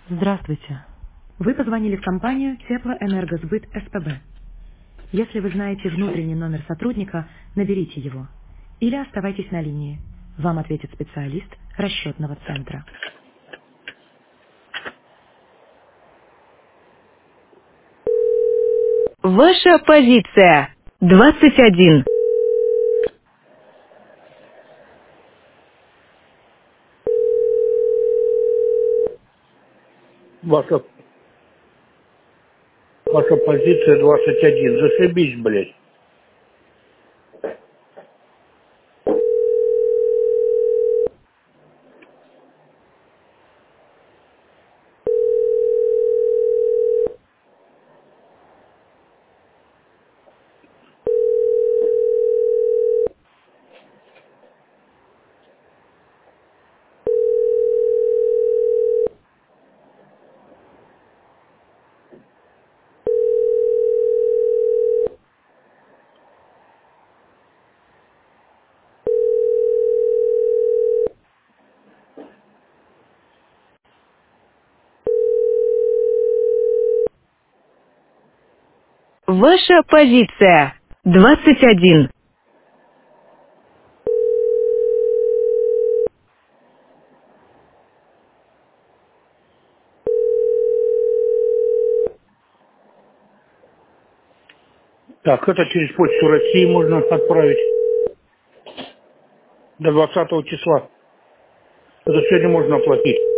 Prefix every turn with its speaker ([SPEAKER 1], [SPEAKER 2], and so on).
[SPEAKER 1] Здравствуйте. Вы позвонили в компанию Теплоэнергосбыт СПБ. Если вы знаете внутренний номер сотрудника, наберите его. Или оставайтесь на линии. Вам ответит специалист расчетного центра. Ваша позиция 21.
[SPEAKER 2] Ваша, ваша позиция 21. Зашибись, блядь.
[SPEAKER 1] Ваша позиция 21.
[SPEAKER 2] Так, это через почту России можно отправить до 20 числа. Это сегодня можно оплатить.